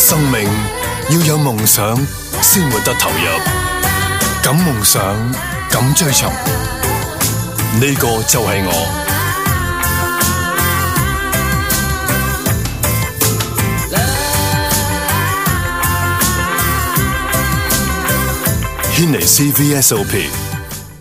生命要有夢想先活得投入，敢夢想，敢追尋，呢個就係我。軒尼詩 VSOP